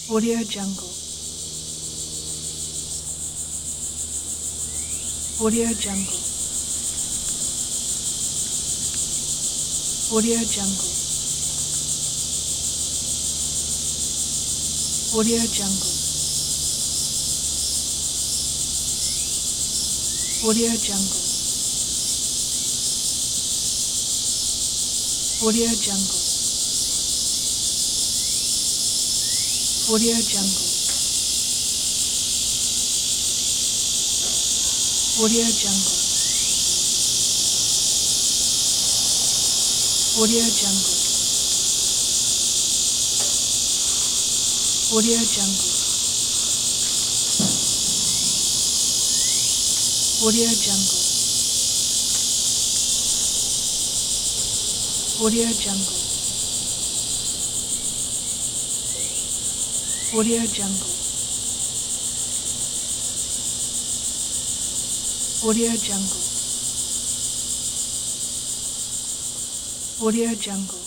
Audio Jungle. Audio Jungle. Audio Jungle. Audio Jungle. Audio Jungle. Audio Jungle. Audio Jungle. Audio Jungle. Audio Jungle. Audio Jungle. Audio Jungle. Audio Jungle. Audio Jungle. Audio Jungle. Audio Jungle.